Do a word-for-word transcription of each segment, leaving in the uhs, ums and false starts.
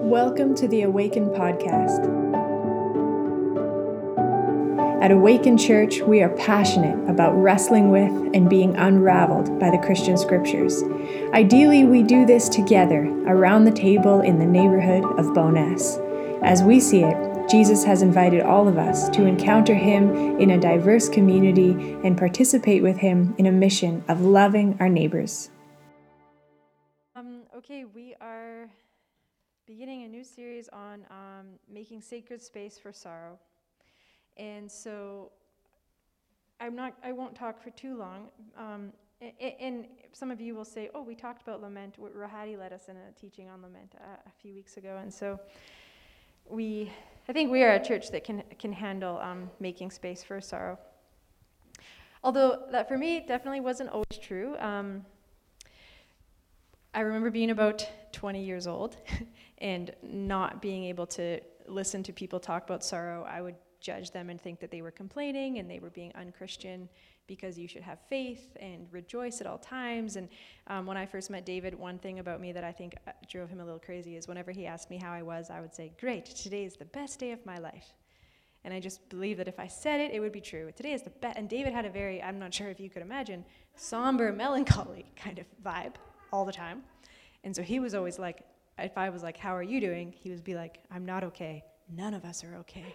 Welcome to the Awaken podcast. At Awaken Church, we are passionate about wrestling with and being unraveled by the Christian scriptures. Ideally, we do this together around the table in the neighborhood of Bowness. As we see it, Jesus has invited all of us to encounter Him in a diverse community and participate with Him in a mission of loving our neighbors. Um, okay, we are beginning a new series on um, making sacred space for sorrow. And so I'm not, I won't talk for too long. Um, and, and some of you will say, oh, we talked about lament. Rahati led us in a teaching on lament uh, a few weeks ago. And so we, I think we are a church that can, can handle um, making space for sorrow. Although that for me definitely wasn't always true. Um, I remember being about twenty years old and not being able to listen to people talk about sorrow. I would judge them and think that they were complaining and they were being unchristian because you should have faith and rejoice at all times. And um, when I first met David, one thing about me that I think drove him a little crazy is whenever he asked me how I was, I would say, great, today is the best day of my life. And I just believed that if I said it, it would be true. Today is the best. And David had a very, I'm not sure if you could imagine, somber, melancholy kind of vibe all the time. And so he was always like, if I was like, how are you doing? He would be like, I'm not okay. None of us are okay.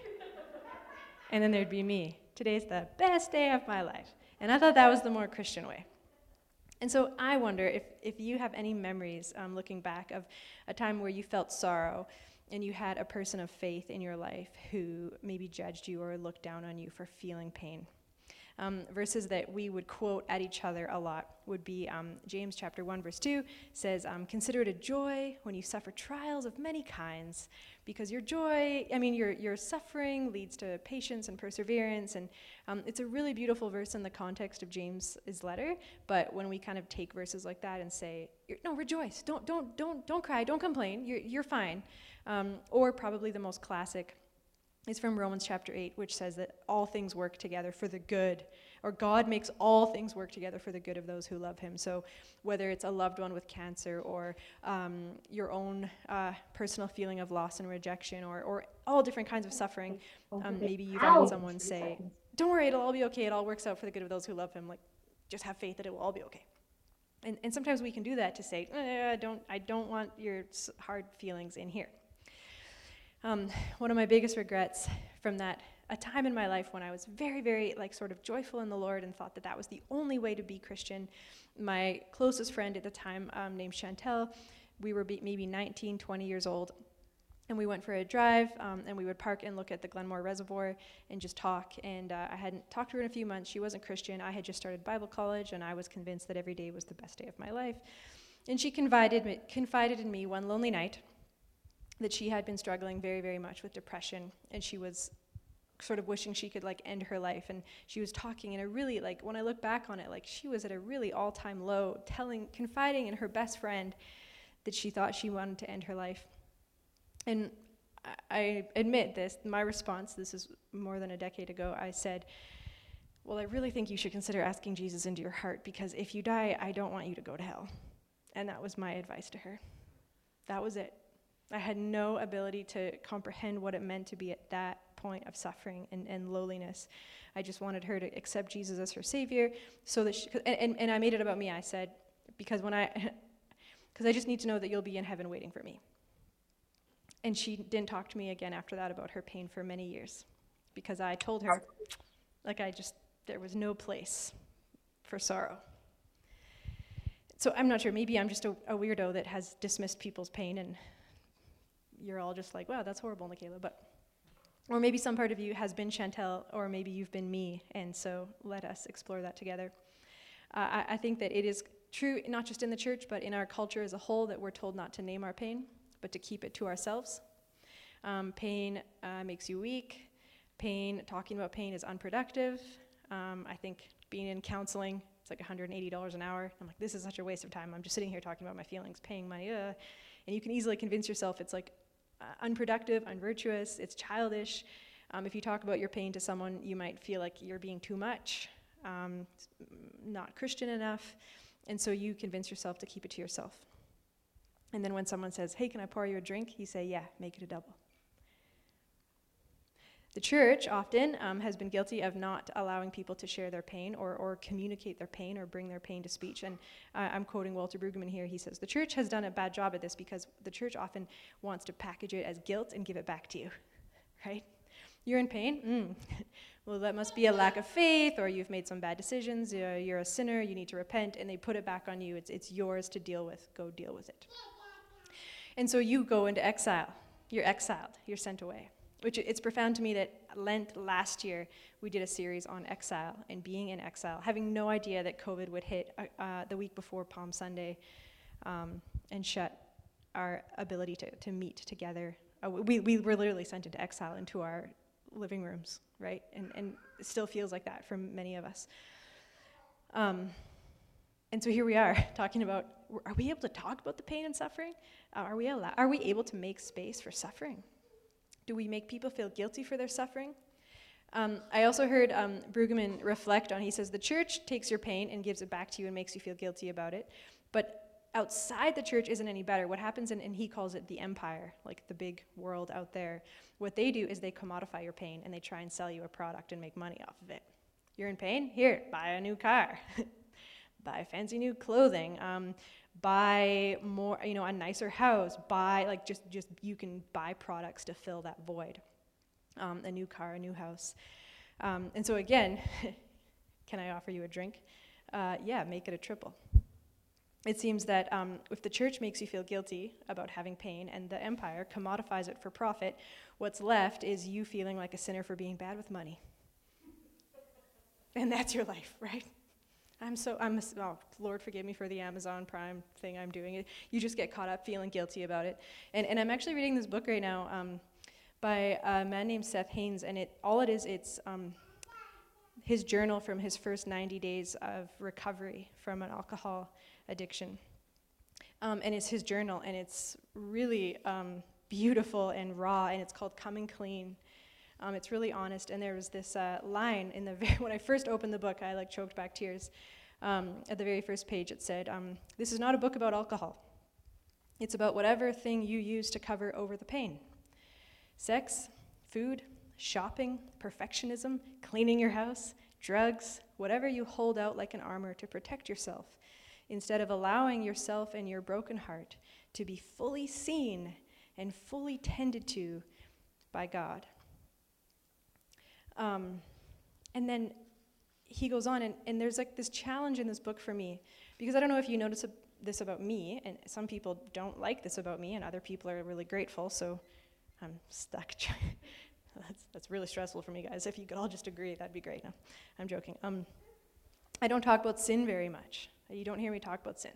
And then there'd be me. Today's the best day of my life. And I thought that was the more Christian way. And so I wonder if, if you have any memories, um, looking back, of a time where you felt sorrow and you had a person of faith in your life who maybe judged you or looked down on you for feeling pain. Um, verses that we would quote at each other a lot would be um, James chapter one verse two says, um, consider it a joy when you suffer trials of many kinds, because your joy, I mean, your your suffering leads to patience and perseverance. And um, it's a really beautiful verse in the context of James's letter. But when we kind of take verses like that and say, no, rejoice, don't don't don't don't cry, don't complain, you're you're fine. Um, or probably the most classic is from Romans chapter eight, which says that all things work together for the good, or God makes all things work together for the good of those who love Him. So whether it's a loved one with cancer, or um, your own uh, personal feeling of loss and rejection, or, or all different kinds of suffering, um, maybe you've had someone say, don't worry, it'll all be okay, it all works out for the good of those who love Him, like, just have faith that it will all be okay. And, and sometimes we can do that to say, eh, I don't, I don't want your hard feelings in here. Um, one of my biggest regrets from that, a time in my life when I was very, very, like, sort of joyful in the Lord and thought that that was the only way to be Christian. My closest friend at the time, um, named Chantel, we were be- maybe nineteen, twenty years old, and we went for a drive, um, and we would park and look at the Glenmore Reservoir and just talk. And uh, I hadn't talked to her in a few months. She wasn't Christian. I had just started Bible college, and I was convinced that every day was the best day of my life. And she confided me, confided in me one lonely night that she had been struggling very, very much with depression, and she was sort of wishing she could, like, end her life. And she was talking in a really, like, when I look back on it, like, she was at a really all-time low, telling, confiding in her best friend that she thought she wanted to end her life. And I, I admit this, my response, this is more than a decade ago, I said, well, I really think you should consider asking Jesus into your heart, because if you die, I don't want you to go to hell. And that was my advice to her. That was it. I had no ability to comprehend what it meant to be at that point of suffering and, and lowliness. I just wanted her to accept Jesus as her Savior, so that she, and, and, and I made it about me. I said, because when I, because I just need to know that you'll be in heaven waiting for me. And she didn't talk to me again after that about her pain for many years, because I told her, like, I just, there was no place for sorrow. So I'm not sure, maybe I'm just a, a weirdo that has dismissed people's pain, and you're all just like, wow, that's horrible, Michaela. But, or maybe some part of you has been Chantel, or maybe you've been me, and so let us explore that together. Uh, I, I think that it is true, not just in the church, but in our culture as a whole, that we're told not to name our pain, but to keep it to ourselves. Um, pain uh, makes you weak. Pain, talking about pain is unproductive. Um, I think being in counseling, it's like one hundred eighty dollars an hour. I'm like, this is such a waste of time. I'm just sitting here talking about my feelings, paying money, uh. And you can easily convince yourself it's like uh, unproductive, unvirtuous, it's childish. Um, if you talk about your pain to someone, you might feel like you're being too much, um, not Christian enough, and so you convince yourself to keep it to yourself. And then when someone says, hey, can I pour you a drink? You say, yeah, make it a double. The church often um, has been guilty of not allowing people to share their pain or, or communicate their pain or bring their pain to speech. And uh, I'm quoting Walter Brueggemann here. He says, the church has done a bad job at this because the church often wants to package it as guilt and give it back to you, right? You're in pain? Mm. Well, that must be a lack of faith, or you've made some bad decisions, uh, you're a sinner, you need to repent, and they put it back on you. It's, it's yours to deal with. Go deal with it. And so you go into exile. You're exiled. You're sent away. Which it's profound to me that Lent last year, we did a series on exile and being in exile, having no idea that COVID would hit uh, uh, the week before Palm Sunday um, and shut our ability to, to meet together. Uh, we, we were literally sent into exile into our living rooms, right? And, and it still feels like that for many of us. Um, and so here we are talking about, are we able to talk about the pain and suffering? Uh, are we allow- Are we able to make space for suffering? Do we make people feel guilty for their suffering? Um, I also heard um, Brueggemann reflect on, he says, the church takes your pain and gives it back to you and makes you feel guilty about it. But outside the church isn't any better. What happens, in, and he calls it the empire, like the big world out there, what they do is they commodify your pain and they try and sell you a product and make money off of it. You're in pain? Here, buy a new car. Buy fancy new clothing. Um, buy more, you know, a nicer house, buy, like, just, just you can buy products to fill that void. Um, a new car, a new house. Um, and so again, can I offer you a drink? Uh, yeah, make it a triple. It seems that um, if the church makes you feel guilty about having pain and the empire commodifies it for profit, what's left is you feeling like a sinner for being bad with money. And that's your life, right? I'm so, I'm, oh, Lord forgive me for the Amazon Prime thing I'm doing. You just get caught up feeling guilty about it. And and I'm actually reading this book right now um, by a man named Seth Haines, and it all it is, it's um, his journal from his first ninety days of recovery from an alcohol addiction. Um, and it's his journal, and it's really um, beautiful and raw, and it's called Coming Clean. Um, it's really honest, and there was this uh, line in the very, when I first opened the book, I like choked back tears. Um, at the very first page, it said, um, "This is not a book about alcohol. It's about whatever thing you use to cover over the pain: sex, food, shopping, perfectionism, cleaning your house, drugs, whatever you hold out like an armor to protect yourself, instead of allowing yourself and your broken heart to be fully seen and fully tended to by God." Um, and then he goes on, and, and there's like this challenge in this book for me, because I don't know if you notice a, this about me, and some people don't like this about me, and other people are really grateful, so I'm stuck. that's, that's really stressful for me, guys. If you could all just agree, that'd be great. No, I'm joking. Um, I don't talk about sin very much. You don't hear me talk about sin.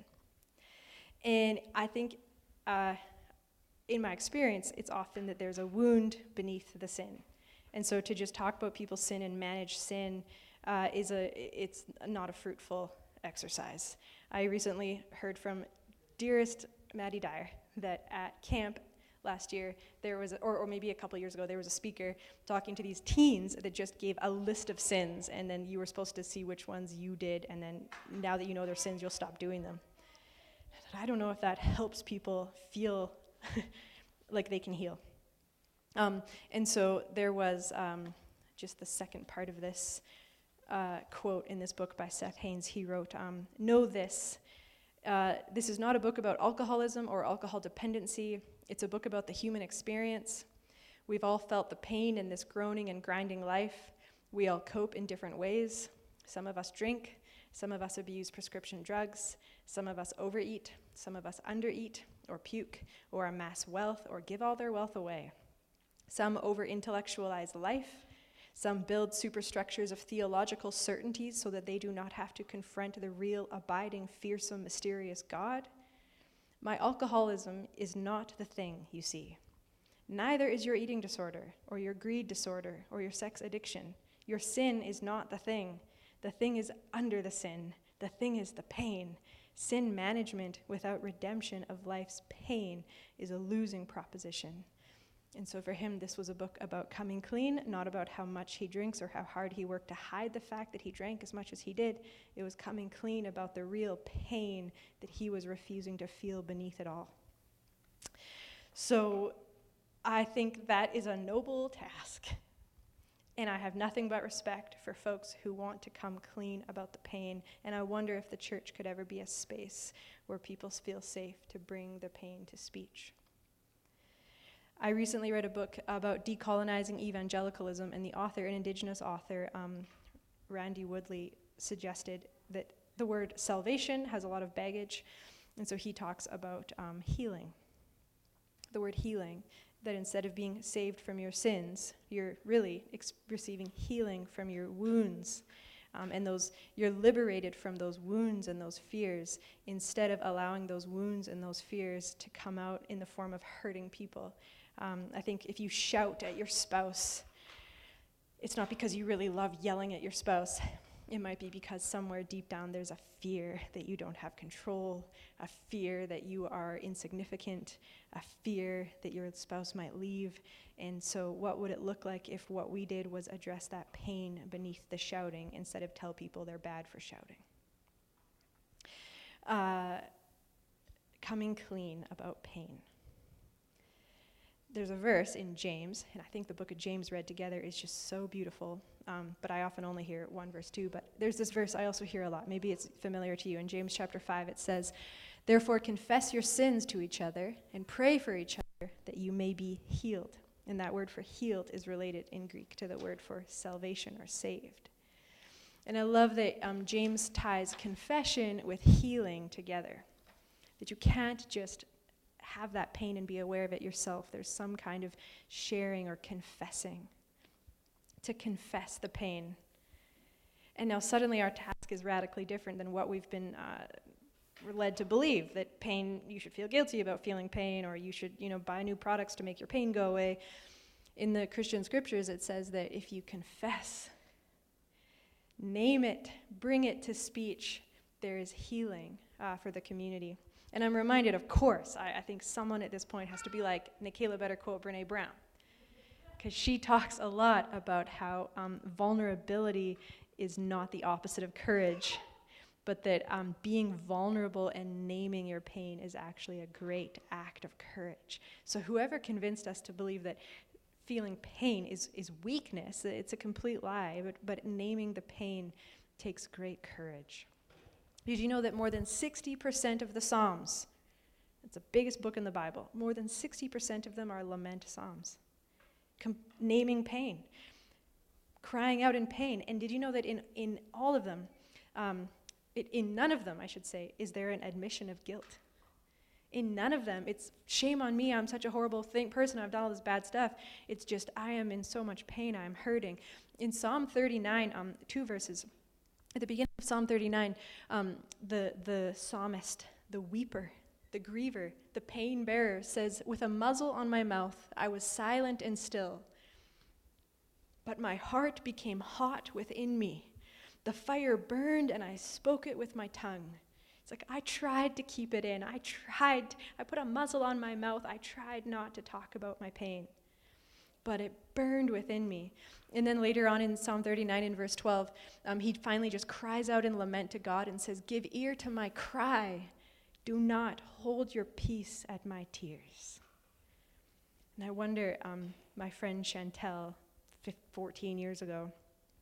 And I think, uh, in my experience, it's often that there's a wound beneath the sin. And so to just talk about people's sin and manage sin uh, is a, it's not a fruitful exercise. I recently heard from dearest Maddie Dyer that at camp last year, there was, a, or, or maybe a couple years ago, there was a speaker talking to these teens that just gave a list of sins, and then you were supposed to see which ones you did, and then now that you know their sins, you'll stop doing them. I said, I don't know if that helps people feel like they can heal. Um, and so there was um, just the second part of this uh, quote in this book by Seth Haines. He wrote, um, know this, uh, this is not a book about alcoholism or alcohol dependency. It's a book about the human experience. We've all felt the pain in this groaning and grinding life. We all cope in different ways. Some of us drink. Some of us abuse prescription drugs. Some of us overeat. Some of us undereat or puke or amass wealth or give all their wealth away. Some over-intellectualize life. Some build superstructures of theological certainties so that they do not have to confront the real, abiding, fearsome, mysterious God. My alcoholism is not the thing, you see. Neither is your eating disorder, or your greed disorder, or your sex addiction. Your sin is not the thing. The thing is under the sin. The thing is the pain. Sin management without redemption of life's pain is a losing proposition. And so for him, this was a book about coming clean, not about how much he drinks or how hard he worked to hide the fact that he drank as much as he did. It was coming clean about the real pain that he was refusing to feel beneath it all. So I think that is a noble task. And I have nothing but respect for folks who want to come clean about the pain. And I wonder if the church could ever be a space where people feel safe to bring the pain to speech. I recently read a book about decolonizing evangelicalism, and the author, an indigenous author, um, Randy Woodley, suggested that the word salvation has a lot of baggage, and so he talks about um, healing. The word healing, that instead of being saved from your sins, you're really ex- receiving healing from your wounds. Um, and those you're liberated from those wounds and those fears, instead of allowing those wounds and those fears to come out in the form of hurting people. Um, I think if you shout at your spouse, it's not because you really love yelling at your spouse. It might be because somewhere deep down there's a fear that you don't have control, a fear that you are insignificant, a fear that your spouse might leave. And so what would it look like if what we did was address that pain beneath the shouting instead of tell people they're bad for shouting? Uh, coming clean about pain. There's a verse in James, and I think the book of James read together is just so beautiful, um, but I often only hear one verse two, but there's this verse I also hear a lot. Maybe it's familiar to you. In James chapter five, it says, "Therefore confess your sins to each other and pray for each other that you may be healed." And that word for healed is related in Greek to the word for salvation or saved. And I love that um, James ties confession with healing together, that you can't just have that pain and be aware of it yourself. There's some kind of sharing or confessing, to confess the pain. And now suddenly our task is radically different than what we've been uh, led to believe, that pain, you should feel guilty about feeling pain, or you should, you know, buy new products to make your pain go away. In the Christian scriptures, it says that if you confess, name it, bring it to speech, there is healing uh, for the community. And I'm reminded, of course, I, I think someone at this point has to be like, Nikayla better quote Brene Brown, because she talks a lot about how um, vulnerability is not the opposite of courage, but that um, being vulnerable and naming your pain is actually a great act of courage. So whoever convinced us to believe that feeling pain is, is weakness, it's a complete lie, but, but naming the pain takes great courage. Did you know that more than sixty percent of the Psalms, it's the biggest book in the Bible, more than sixty percent of them are lament psalms, com- naming pain, crying out in pain. And did you know that in, in all of them, um, it, in none of them, I should say, is there an admission of guilt? In none of them, it's shame on me, I'm such a horrible thing, person, I've done all this bad stuff. It's just, I am in so much pain, I'm hurting. In Psalm thirty-nine, um, two verses, at the beginning of Psalm thirty-nine, um, the, the psalmist, the weeper, the griever, the pain bearer says, "With a muzzle on my mouth, I was silent and still, but my heart became hot within me. The fire burned and I spoke it with my tongue." It's like, I tried to keep it in. I tried, to, I put a muzzle on my mouth. I tried not to talk about my pain, but it burned within me. And then later on in Psalm thirty-nine in verse twelve, um, he finally just cries out in lament to God and says, "Give ear to my cry. Do not hold your peace at my tears." And I wonder, um, my friend Chantel, fourteen years ago,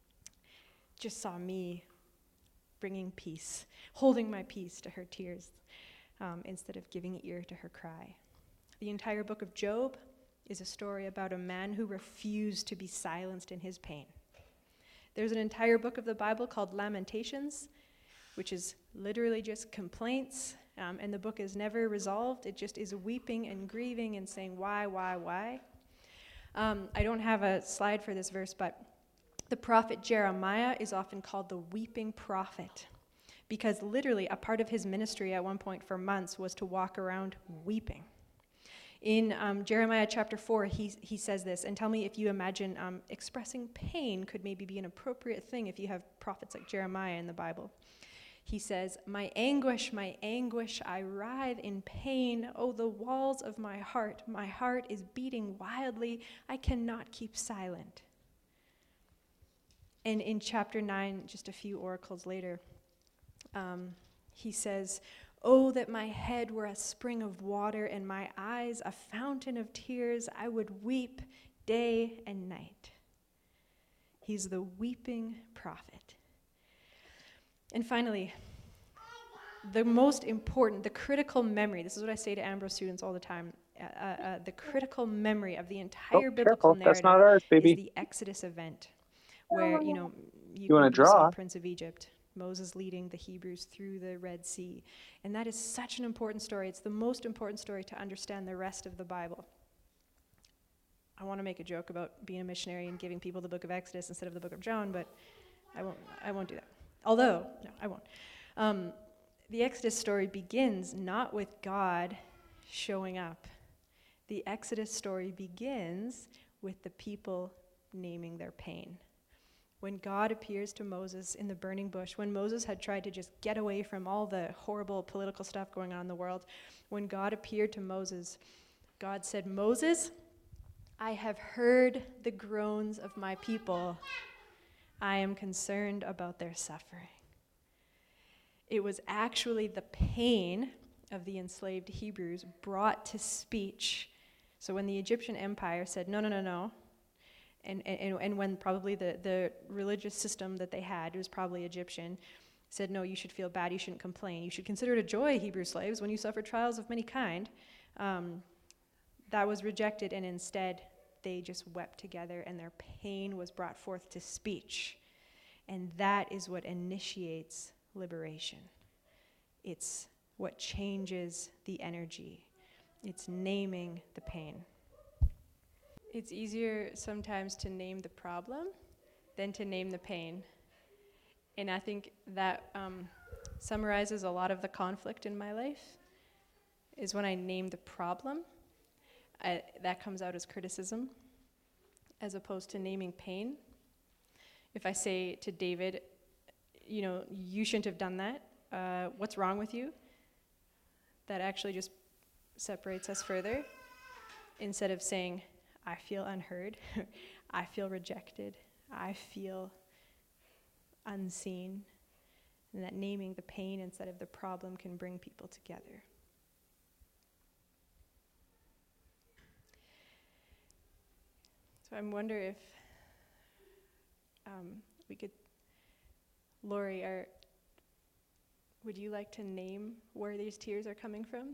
just saw me bringing peace, holding my peace to her tears, um, instead of giving ear to her cry. The entire book of Job is a story about a man who refused to be silenced in his pain. There's an entire book of the Bible called Lamentations, which is literally just complaints, um, and the book is never resolved. It just is weeping and grieving and saying, why, why, why? Um, I don't have a slide for this verse, but the prophet Jeremiah is often called the weeping prophet, because literally a part of his ministry at one point for months was to walk around weeping. In um, Jeremiah chapter four, he, he says this, and tell me if you imagine um, expressing pain could maybe be an appropriate thing if you have prophets like Jeremiah in the Bible. He says, "My anguish, my anguish, I writhe in pain. Oh, the walls of my heart, my heart is beating wildly. I cannot keep silent." And in chapter nine, just a few oracles later, um, he says, Oh, that my head were a spring of water and my eyes a fountain of tears. I would weep day and night. He's the weeping prophet. And finally, the most important, the critical memory, this is what I say to Ambrose students all the time, uh, uh, the critical memory of the entire Oh, biblical careful. That's narrative not ours, is baby. the Exodus event, where, you know, you, You wanna maybe you saw draw? Prince of Egypt, Moses leading the Hebrews through the Red Sea. And that is such an important story. It's the most important story to understand the rest of the Bible. I want to make a joke about being a missionary and giving people the book of Exodus instead of the book of John, but I won't, I won't do that. Although, no, I won't. Um, the Exodus story begins not with God showing up. The Exodus story begins with the people naming their pain. When God appears to Moses in the burning bush, when Moses had tried to just get away from all the horrible political stuff going on in the world, when God appeared to Moses, God said, "Moses, I have heard the groans of my people. I am concerned about their suffering." It was actually the pain of the enslaved Hebrews brought to speech. So when the Egyptian Empire said, no, no, no, no, and, and, and when probably the, the religious system that they had, it was probably Egyptian, said, no, you should feel bad, you shouldn't complain, you should consider it a joy, Hebrew slaves, when you suffer trials of many kind, um, that was rejected, and instead they just wept together, and their pain was brought forth to speech. And that is what initiates liberation. It's what changes the energy. It's naming the pain. It's easier sometimes to name the problem than to name the pain. And I think that um, summarizes a lot of the conflict in my life, is when I name the problem, I, that comes out as criticism, as opposed to naming pain. If I say to David, you know, you shouldn't have done that, uh, what's wrong with you? That actually just separates us further, instead of saying, I feel unheard, I feel rejected, I feel unseen, and that naming the pain instead of the problem can bring people together. So I wonder if um, we could, Lori, are, would you like to name where these tears are coming from?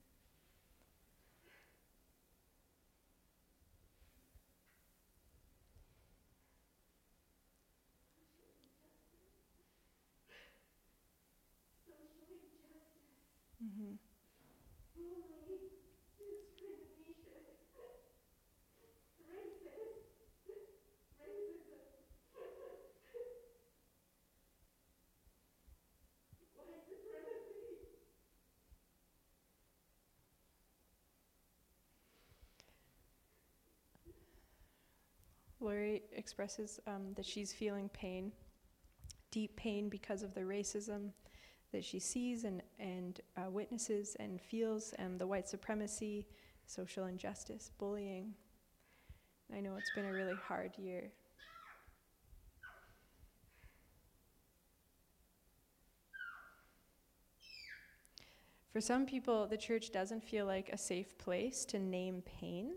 Mm-hmm. Lori expresses um, that she's feeling pain, deep pain because of the racism that she sees and, and uh, witnesses and feels, and the white supremacy, social injustice, bullying. I know it's been a really hard year. For some people, the church doesn't feel like a safe place to name pain.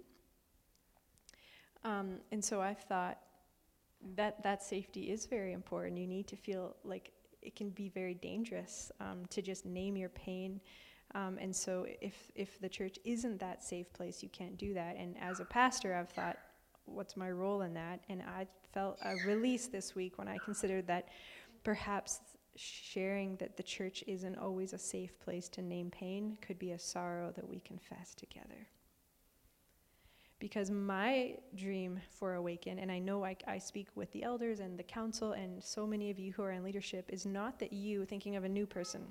Um, and so I've thought that that safety is very important. You need to feel like it can be very dangerous um, to just name your pain. Um, and so if if the church isn't that safe place, you can't do that. And as a pastor, I've thought, what's my role in that? And I felt a release this week when I considered that perhaps sharing that the church isn't always a safe place to name pain could be a sorrow that we confess together. Because my dream for Awaken, and I know I, I speak with the elders and the council and so many of you who are in leadership, is not that you, thinking of a new person,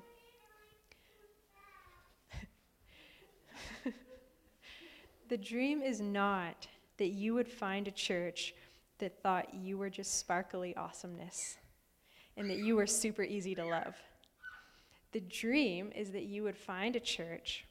the dream is not that you would find a church that thought you were just sparkly awesomeness and that you were super easy to love. The dream is that you would find a church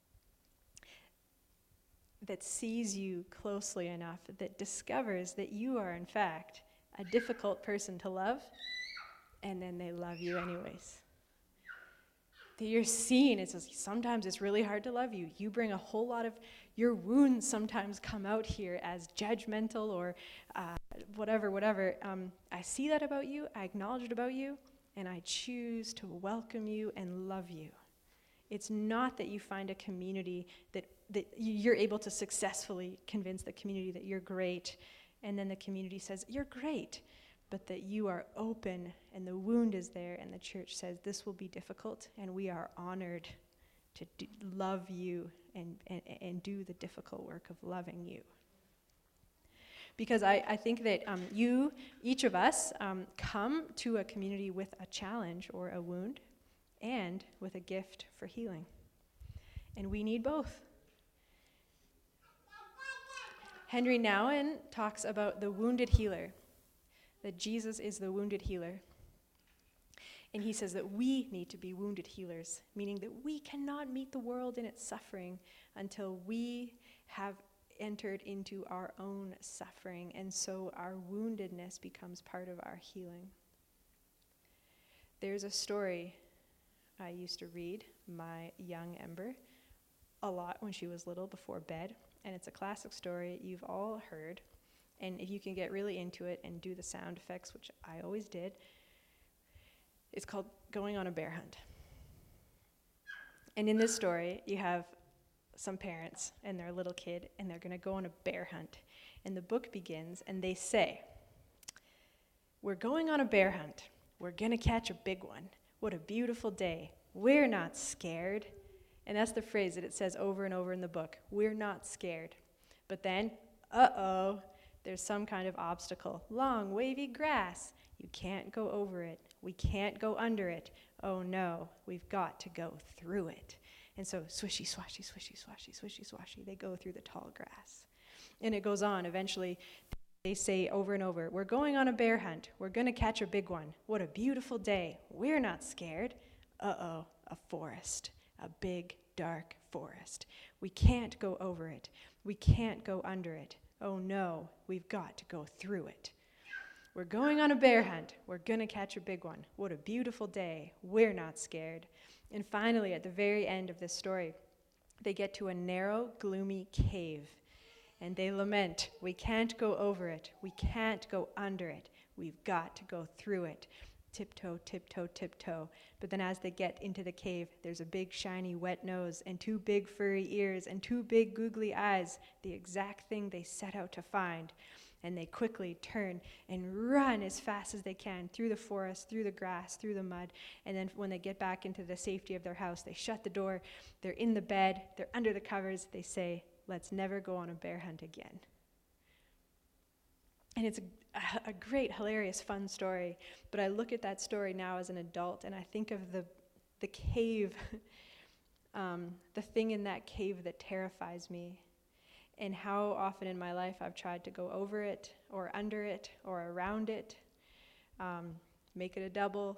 that sees you closely enough, that discovers that you are, in fact, a difficult person to love, and then they love you anyways. that you're seen. It says sometimes it's really hard to love you. You bring a whole lot of, your wounds sometimes come out here as judgmental or uh, whatever, whatever. Um, I see that about you, I acknowledge it about you, and I choose to welcome you and love you. It's not that you find a community that, that you're able to successfully convince the community that you're great, and then the community says, you're great, but that you are open and the wound is there, and the church says, this will be difficult, and we are honored to do, love you and, and, and do the difficult work of loving you. Because I, I think that um, you, each of us, um, come to a community with a challenge or a wound and with a gift for healing. And we need both. Henry Nouwen talks about the wounded healer, that Jesus is the wounded healer. And he says that we need to be wounded healers, meaning that we cannot meet the world in its suffering until we have entered into our own suffering, and so our woundedness becomes part of our healing. There's a story I used to read my young Ember a lot when she was little before bed, and it's a classic story you've all heard, and if you can get really into it and do the sound effects, which I always did, it's called Going on a Bear Hunt. And in this story, you have some parents and their little kid, and they're going to go on a bear hunt. And the book begins, and they say, "We're going on a bear hunt. We're going to catch a big one. What a beautiful day. We're not scared." And that's the phrase that it says over and over in the book. We're not scared. But then, uh-oh, there's some kind of obstacle. Long, wavy grass. You can't go over it. We can't go under it. Oh no, we've got to go through it. And so swishy, swashy, swishy, swashy, swishy, swashy, they go through the tall grass. And it goes on. Eventually, they say over and over, "We're going on a bear hunt. We're going to catch a big one. What a beautiful day. We're not scared." Uh-oh, a forest, a big, dark forest. We can't go over it. We can't go under it. Oh no, we've got to go through it. We're going on a bear hunt. We're going to catch a big one. What a beautiful day. We're not scared. And finally, at the very end of this story, they get to a narrow, gloomy cave. And they lament, "We can't go over it. We can't go under it. We've got to go through it." Tiptoe, tiptoe, tiptoe. But then as they get into the cave, there's a big, shiny, wet nose and two big, furry ears and two big, googly eyes, the exact thing they set out to find. And they quickly turn and run as fast as they can through the forest, through the grass, through the mud. And then when they get back into the safety of their house, they shut the door, they're in the bed, they're under the covers, they say, "Let's never go on a bear hunt again." And it's a, a great, hilarious, fun story. But I look at that story now as an adult, and I think of the, the cave, um, the thing in that cave that terrifies me. And how often in my life I've tried to go over it or under it or around it, um, make it a double,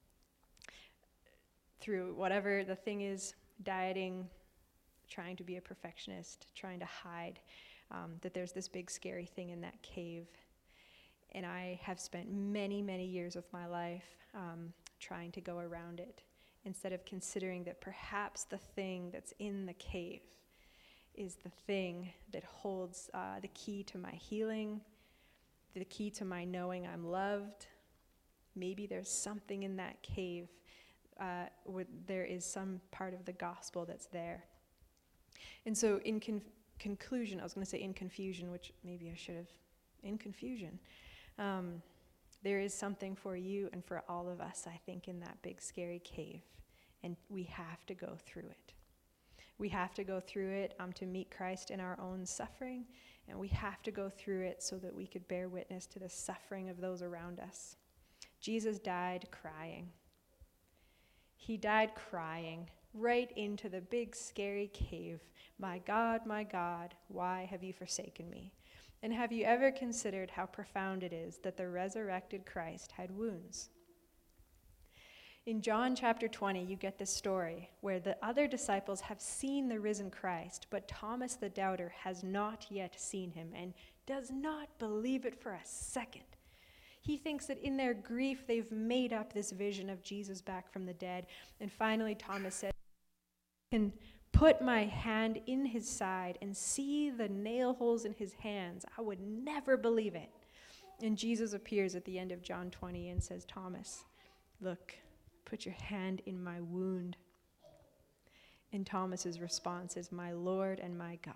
through whatever the thing is, dieting, trying to be a perfectionist, trying to hide, um, that there's this big scary thing in that cave. And I have spent many, many years of my life um, trying to go around it, instead of considering that perhaps the thing that's in the cave is the thing that holds uh, the key to my healing, the key to my knowing I'm loved. Maybe there's something in that cave uh, where there is some part of the gospel that's there. And so in con- conclusion, I was going to say in confusion, which maybe I should have, in confusion, um, there is something for you and for all of us, I think, in that big scary cave, and we have to go through it. We have to go through it um, to meet Christ in our own suffering, and we have to go through it so that we could bear witness to the suffering of those around us. Jesus died crying. He died crying right into the big scary cave. "My God, my God, why have you forsaken me?" And have you ever considered how profound it is that the resurrected Christ had wounds? In John chapter twenty, you get this story where the other disciples have seen the risen Christ, but Thomas the doubter has not yet seen him and does not believe it for a second. He thinks that in their grief, they've made up this vision of Jesus back from the dead. And finally, Thomas said, I can put my hand in his side and see the nail holes in his hands. I would never believe it. And Jesus appears at the end of John twenty and says, Thomas, look, put your hand in my wound. And Thomas's response is, my Lord and my God.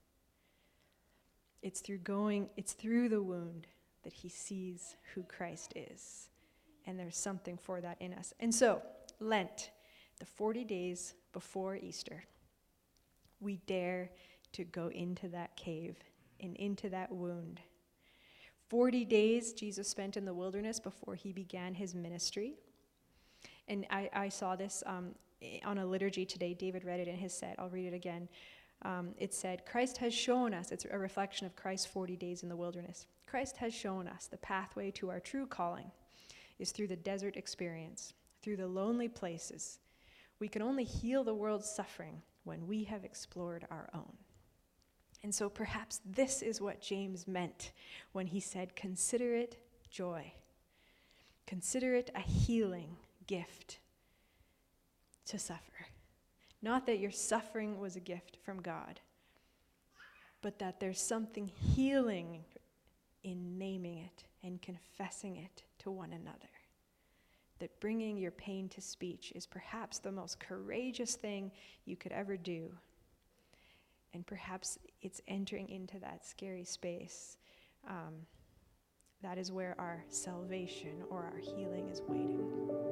It's through going, it's through the wound that he sees who Christ is. And there's something for that in us. And so, Lent, the forty days before Easter, we dare to go into that cave and into that wound. forty days Jesus spent in the wilderness before he began his ministry. And I, I saw this um, on a liturgy today. David read it in his set. I'll read it again. Um, it said, Christ has shown us, it's a reflection of Christ's forty days in the wilderness. Christ has shown us the pathway to our true calling is through the desert experience, through the lonely places. We can only heal the world's suffering when we have explored our own. And so perhaps this is what James meant when he said, consider it joy. Consider it a healing gift to suffer. Not that your suffering was a gift from God, but that there's something healing in naming it and confessing it to one another. That bringing your pain to speech is perhaps the most courageous thing you could ever do. And perhaps it's entering into that scary space. Um, that is where our salvation or our healing is waiting.